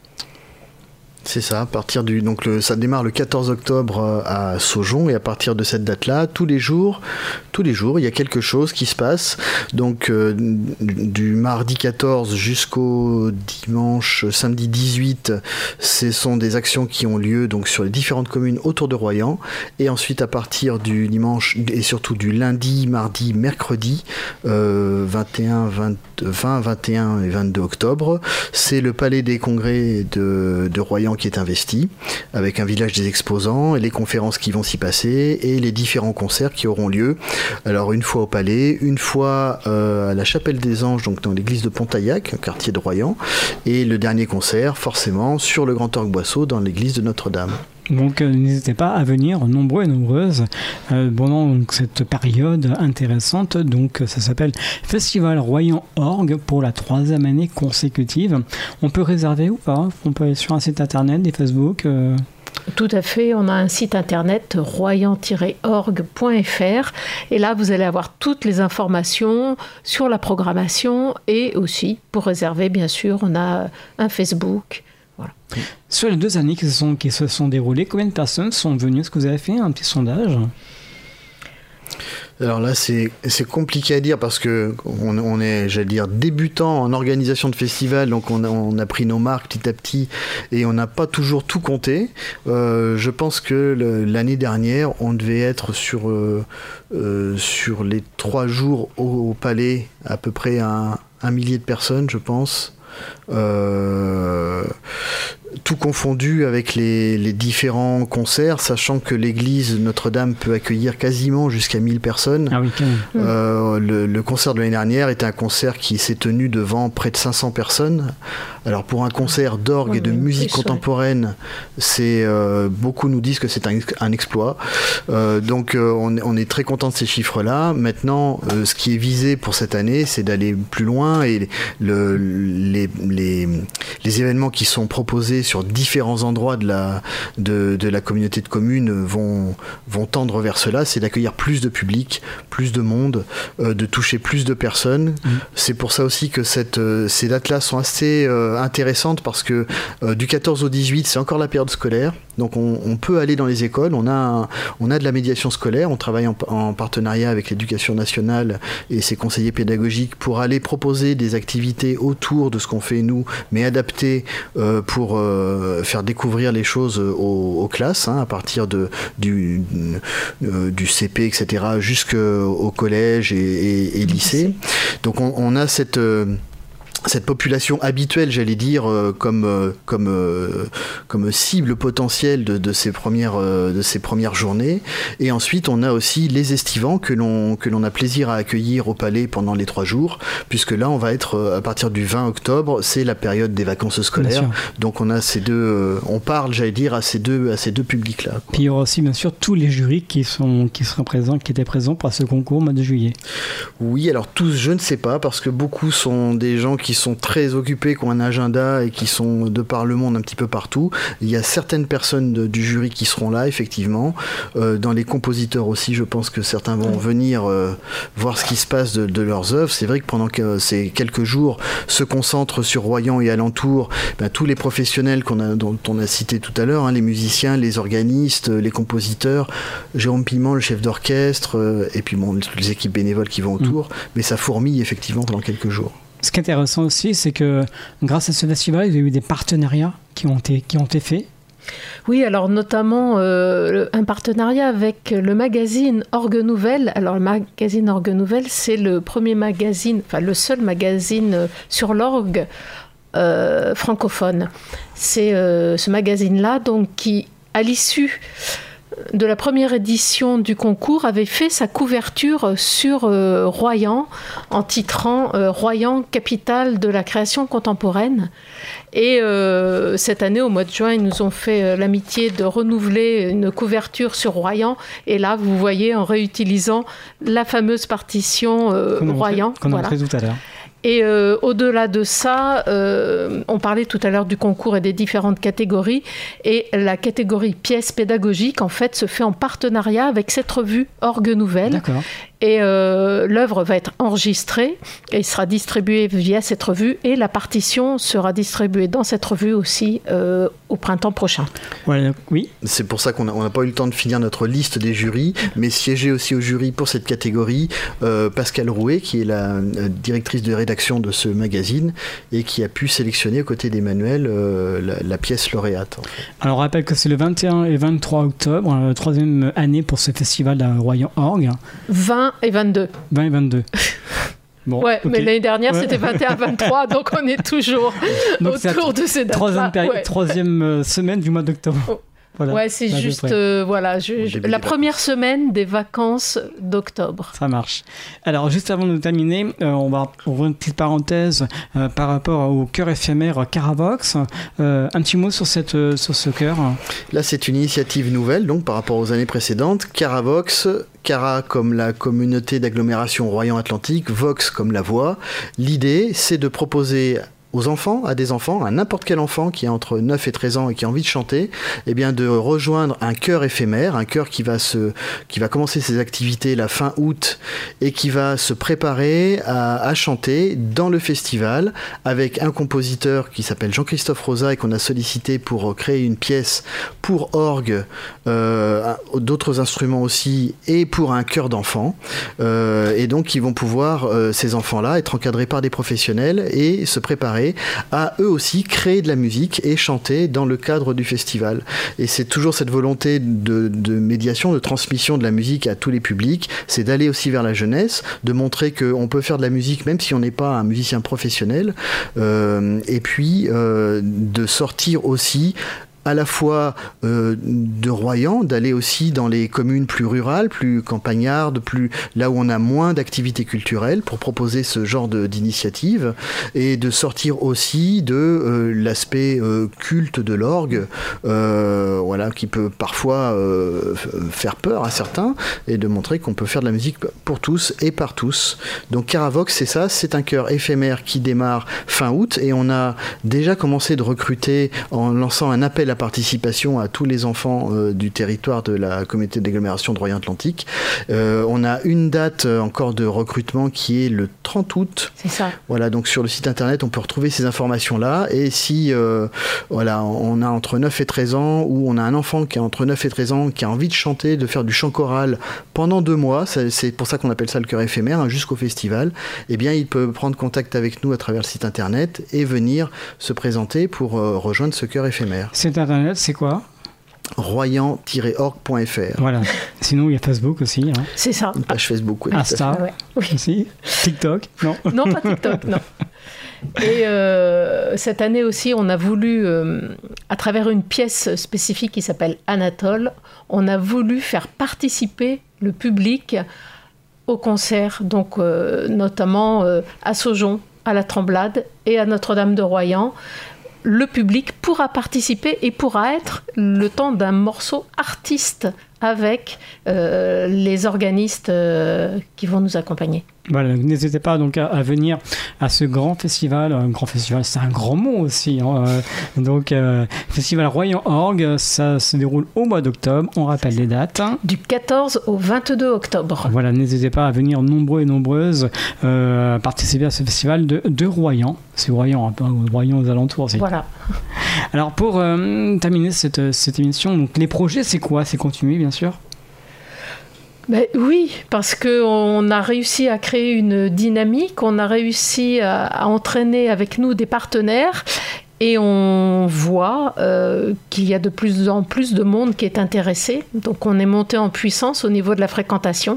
C'est ça, à partir ça démarre le 14 octobre à Saujon et à partir de cette date-là, tous les jours, il y a quelque chose qui se passe. Donc du mardi 14 jusqu'au samedi 18, ce sont des actions qui ont lieu donc sur les différentes communes autour de Royan. Et ensuite à partir du dimanche et surtout du lundi, mardi, mercredi, 20, 21 et 22 octobre, c'est le Palais des Congrès de Royan Royan qui est investi, avec un village des exposants et les conférences qui vont s'y passer et les différents concerts qui auront lieu. Alors une fois au Palais, une fois à la Chapelle des Anges, donc dans l'église de Pontaillac, quartier de Royan, et le dernier concert, forcément, sur le Grand Orgue Boisseau, dans l'église de Notre-Dame. Donc n'hésitez pas à venir nombreux et nombreuses pendant donc, cette période intéressante. Donc ça s'appelle Festival Royan Orgue pour la 3e année consécutive. On peut réserver ou pas? On peut aller sur un site internet, des Facebook Tout à fait, on a un site internet royan-orgue.fr et là vous allez avoir toutes les informations sur la programmation et aussi pour réserver bien sûr on a un Facebook. Voilà. Sur les 2 années qui se sont déroulées, combien de personnes sont venues? Est-ce que vous avez fait un petit sondage? Alors là, c'est compliqué à dire parce que on est, j'allais dire, débutant en organisation de festival, donc on a pris nos marques petit à petit et on n'a pas toujours tout compté. Je pense que l'année dernière, on devait être sur les 3 jours au Palais à peu près un millier de personnes, je pense. Tout confondu avec les différents concerts, sachant que l'église Notre-Dame peut accueillir quasiment jusqu'à 1000 personnes. Ah oui, quand même. Le concert de l'année dernière était un concert qui s'est tenu devant près de 500 personnes. Alors pour un concert d'orgue et de musique contemporaine, c'est beaucoup nous disent que c'est un exploit. Donc on est très content de ces chiffres-là. Maintenant, ce qui est visé pour cette année, c'est d'aller plus loin et les événements qui sont proposés sur différents endroits de la communauté de communes vont tendre vers cela, c'est d'accueillir plus de public, plus de monde, de toucher plus de personnes. C'est pour ça aussi que ces dates-là sont assez intéressantes parce que du 14 au 18, c'est encore la période scolaire. Donc on peut aller dans les écoles, on a de la médiation scolaire, on travaille en partenariat avec l'Éducation nationale et ses conseillers pédagogiques pour aller proposer des activités autour de ce qu'on fait nous, mais adaptées pour faire découvrir les choses aux classes, à partir du CP, etc., jusqu'au collège et lycée. Donc on a cette population habituelle, j'allais dire, comme cible potentielle de ces premières journées. Et ensuite, on a aussi les estivants que l'on a plaisir à accueillir au Palais pendant les 3 jours, puisque là, on va être à partir du 20 octobre, c'est la période des vacances scolaires. Donc, on a on parle, j'allais dire, à ces deux publics-là, quoi. Puis il y aura aussi, bien sûr, tous les jurys qui étaient présents pour ce concours au mois de juillet. Oui, alors tous, je ne sais pas, parce que beaucoup sont des gens qui sont très occupés, qui ont un agenda et qui sont de par le monde un petit peu partout. Il y a certaines personnes du jury qui seront là, effectivement. Dans les compositeurs aussi, je pense que certains vont venir voir ce qui se passe de leurs œuvres. C'est vrai que pendant ces quelques jours se concentrent sur Royan et alentour, tous les professionnels dont on a cité tout à l'heure, les musiciens, les organistes, les compositeurs, Jérôme Piment, le chef d'orchestre, et puis toutes les équipes bénévoles qui vont autour. Mais ça fourmille effectivement pendant quelques jours. Ce qui est intéressant aussi, c'est que grâce à ce festival, il y a eu des partenariats qui ont été faits. Oui, alors notamment un partenariat avec le magazine Orgue Nouvelle. Alors le magazine Orgue Nouvelle, c'est le premier magazine, enfin le seul magazine sur l'orgue francophone. C'est ce magazine-là, donc qui, à l'issue de la première édition du concours, avait fait sa couverture sur Royan en titrant Royan, capitale de la création contemporaine. Et cette année, au mois de juin, ils nous ont fait l'amitié de renouveler une couverture sur Royan. Et là, vous voyez, en réutilisant la fameuse partition Royan. Qu'on a montré tout à l'heure. Et au-delà de ça, on parlait tout à l'heure du concours et des différentes catégories. Et la catégorie pièces pédagogiques, en fait, se fait en partenariat avec cette revue Orgue Nouvelle. D'accord. Et l'œuvre va être enregistrée et sera distribuée via cette revue. Et la partition sera distribuée dans cette revue aussi au printemps prochain. Ouais, oui. C'est pour ça qu'on n'a pas eu le temps de finir notre liste des jurys, mais siéger aussi au jury pour cette catégorie Pascal Rouet, qui est la directrice de rédaction de ce magazine et qui a pu sélectionner aux côtés d'Emmanuel la pièce lauréate. En fait. Alors on rappelle que c'est le 21 et 23 octobre, la 3e année pour ce festival à Royan Orgue. 20 et 22. 20 et 22. Bon, ouais, okay. Mais l'année dernière, c'était 21-23, donc on est toujours autour de ces dates-là. Troisième semaine du mois d'octobre. Oh. Voilà, ouais, c'est juste la première semaine des vacances d'octobre. Ça marche. Alors, juste avant de terminer, on va ouvrir une petite parenthèse par rapport au chœur éphémère Caravox. Un petit mot sur ce chœur. Là, c'est une initiative nouvelle, donc par rapport aux années précédentes. Caravox, Cara comme la communauté d'agglomération Royan-Atlantique, Vox comme la voix. L'idée, c'est de proposer aux enfants, à des enfants, à n'importe quel enfant qui a entre 9 et 13 ans et qui a envie de chanter, eh bien de rejoindre un chœur éphémère, un chœur qui va commencer ses activités la fin août et qui va se préparer à chanter dans le festival avec un compositeur qui s'appelle Jean-Christophe Rosa et qu'on a sollicité pour créer une pièce pour orgue, d'autres instruments aussi et pour un chœur d'enfants. Et donc ils vont pouvoir, ces enfants-là, être encadrés par des professionnels et se préparer à eux aussi créer de la musique et chanter dans le cadre du festival. Et c'est toujours cette volonté de médiation, de transmission de la musique à tous les publics, c'est d'aller aussi vers la jeunesse, de montrer qu'on peut faire de la musique même si on n'est pas un musicien professionnel, et puis de sortir aussi à la fois de Royan, d'aller aussi dans les communes plus rurales, plus campagnardes, là où on a moins d'activités culturelles pour proposer ce genre d'initiative et de sortir aussi de l'aspect culte de l'orgue, qui peut parfois faire peur à certains, et de montrer qu'on peut faire de la musique pour tous et par tous. Donc Caravox, c'est ça, c'est un chœur éphémère qui démarre fin août et on a déjà commencé de recruter en lançant un appel à participation à tous les enfants du territoire de la communauté d'agglomération de Royan-Atlantique. On a une date encore de recrutement qui est le 30 août. C'est ça. Voilà, donc sur le site internet, on peut retrouver ces informations-là. Et si on a entre 9 et 13 ans, ou on a un enfant qui a entre 9 et 13 ans, qui a envie de chanter, de faire du chant choral pendant 2 mois, c'est pour ça qu'on appelle ça le chœur éphémère, jusqu'au festival, eh bien, il peut prendre contact avec nous à travers le site internet et venir se présenter pour rejoindre ce chœur éphémère. Internet, c'est quoi ? royan-org.fr. Voilà. Sinon, il y a Facebook aussi. Hein. C'est ça. Une page Facebook, oui. Insta, oui. aussi. TikTok, non. Non, pas TikTok, non. Et cette année aussi, on a voulu, à travers une pièce spécifique qui s'appelle Anatole, on a voulu faire participer le public au concert, donc notamment à Saujon, à la Tremblade et à Notre-Dame de Royan. Le public pourra participer et pourra être le temps d'un morceau artiste avec les organistes qui vont nous accompagner. Voilà, n'hésitez pas donc à venir à ce grand festival. Un grand festival, c'est un grand mot aussi. Hein. Donc, festival Royan Orgue, ça se déroule au mois d'octobre. On rappelle les dates. Du 14 au 22 octobre. Voilà, n'hésitez pas à venir nombreux et nombreuses participer à ce festival de Royan. C'est Royan, hein, Royan aux alentours aussi. Voilà. Alors, pour terminer cette émission, donc, les projets, c'est quoi ? C'est continuer, bien sûr. Ben oui, parce qu'on a réussi à créer une dynamique, on a réussi à entraîner avec nous des partenaires et on voit qu'il y a de plus en plus de monde qui est intéressé. Donc on est monté en puissance au niveau de la fréquentation.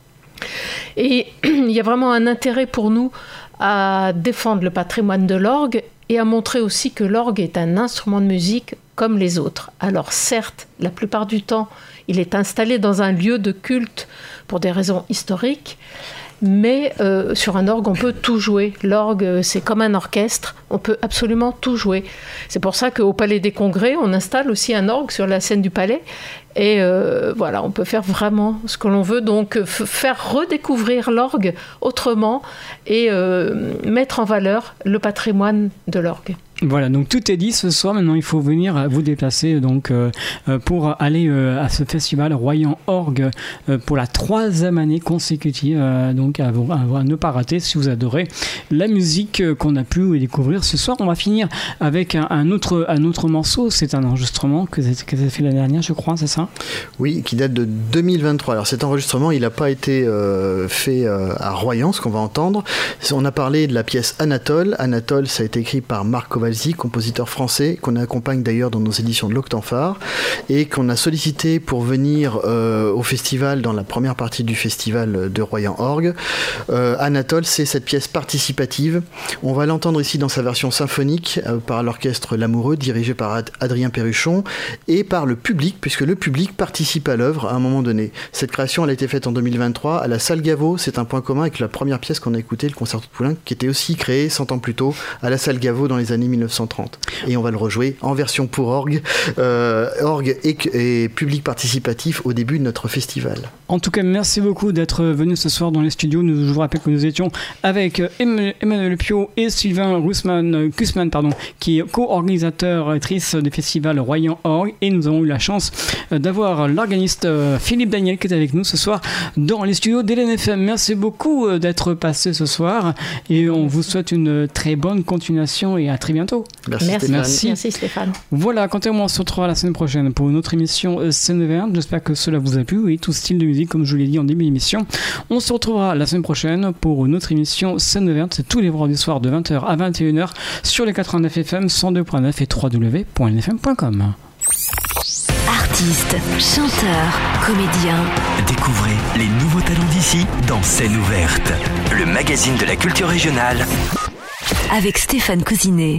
Et il y a vraiment un intérêt pour nous à défendre le patrimoine de l'orgue et à montrer aussi que l'orgue est un instrument de musique comme les autres. Alors certes, la plupart du temps, il est installé dans un lieu de culte pour des raisons historiques, mais sur un orgue, on peut tout jouer. L'orgue, c'est comme un orchestre, on peut absolument tout jouer. C'est pour ça qu'au Palais des Congrès, on installe aussi un orgue sur la scène du Palais. Et voilà, on peut faire vraiment ce que l'on veut, donc faire redécouvrir l'orgue autrement et mettre en valeur le patrimoine de l'orgue. Voilà, donc tout est dit ce soir. Maintenant, il faut venir vous déplacer donc, pour aller à ce festival Royan Orgue pour la 3e année consécutive. Donc, à ne pas rater si vous adorez la musique qu'on a pu découvrir ce soir. On va finir avec un autre morceau. C'est un enregistrement que vous avez fait l'année dernière, je crois, c'est ça ? Hein. Oui, qui date de 2023. Alors cet enregistrement, il n'a pas été fait à Royan, ce qu'on va entendre. On a parlé de la pièce Anatole. Anatole, ça a été écrit par Marc Kowalski, compositeur français, qu'on accompagne d'ailleurs dans nos éditions de l'Octanphare, et qu'on a sollicité pour venir au festival, dans la première partie du festival de Royan Orgue. Anatole, c'est cette pièce participative. On va l'entendre ici dans sa version symphonique par l'orchestre L'Amoureux, dirigé par Adrien Perruchon, et par le public, puisque le public participe à l'œuvre à un moment donné. Cette création, elle a été faite en 2023 à la Salle Gaveau. C'est un point commun avec la première pièce qu'on a écoutée, le Concerto de Poulenc, qui était aussi créé 100 ans plus tôt à la Salle Gaveau dans les années 1930. Et on va le rejouer en version pour orgue, orgue et public participatif au début de notre festival. En tout cas, merci beaucoup d'être venu ce soir dans les studios. Je vous rappelle que nous étions avec Emmanuel Pio et Sylvain Kussmann, qui est co-organisateur-trice du festival Royan Orgue, et nous avons eu la chance d'avoir l'organiste Philippe Daniel qui est avec nous ce soir dans les studios d'LNFM. Merci beaucoup d'être passé ce soir et on vous souhaite une très bonne continuation et à très bientôt. Merci Stéphane. Voilà, quant à moi, on se retrouvera la semaine prochaine pour une autre émission Scène Verte. J'espère que cela vous a plu. Oui, tout style de musique, comme je vous l'ai dit en début d'émission. On se retrouvera la semaine prochaine pour une autre émission Scène Verte. C'est tous les vendredis soirs de 20h à 21h sur les 89 FM, 102.9 et www.lnfm.com. Artistes, chanteurs, comédiens. Découvrez les nouveaux talents d'ici dans Scène Ouverte, le magazine de la culture régionale. Avec Stéphane Cousinet.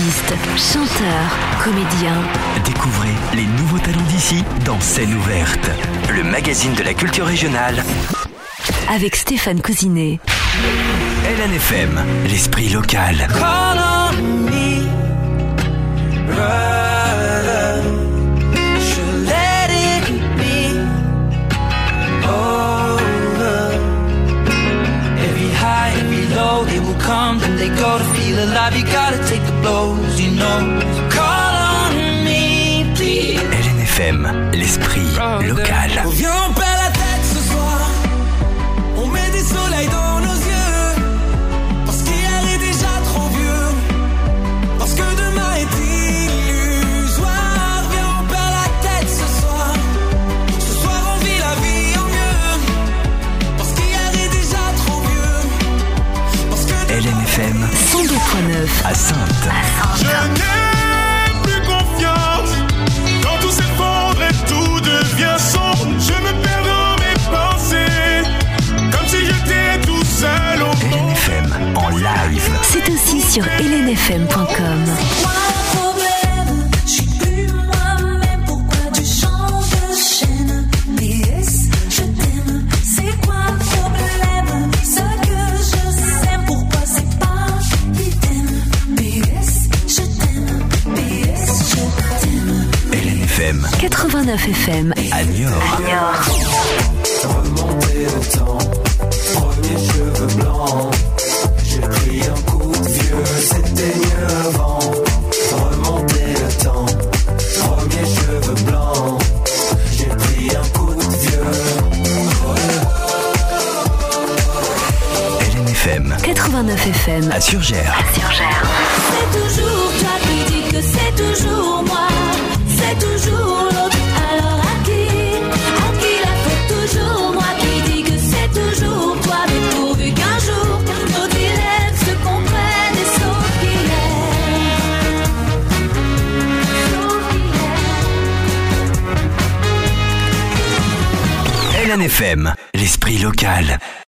Artistes, chanteurs, comédiens. Découvrez les nouveaux talents d'ici dans Scène ouverte, le magazine de la culture régionale. Avec Stéphane Cousinet. LNFM, l'esprit local. Call on me, brother. Should let it be over. Every high, every low, they will come, then they go. To feel alive, you gotta take the blows, you know. Call on me, please. LNFM, l'esprit local. On vient, on perd la tête ce soir. On met des soleils dans nos yeux. Parce qu'hier est déjà trop vieux. Parce que demain est illusoire. Viens, on perd la tête ce soir. Ce soir on vit la vie en mieux. Parce qu'hier est déjà trop vieux. Parce que LNFM 102.9 à Saintes. Je n'ai plus confiance quand tout s'effondre et tout devient sombre. Je me perds dans mes pensées, comme si j'étais tout seul au monde. LNFM en live. C'est aussi sur lnfm.com. LNFM 89 FM à Niort. remonter le temps. Premier cheveux blancs. J'ai pris un coup de vieux, c'était mieux avant. Remonter le temps. Premier cheveux blancs. J'ai pris un coup de vieux. LNFM 89 FM à Surgères. C'est toujours toi qui dis que c'est toujours moi. C'est toujours l'autre. Alors à qui la faute? Toujours moi qui dis que c'est toujours toi. Mais pourvu qu'un jour nos dilemmes se comprennent et sauf qu'il est. LNFM, l'esprit local.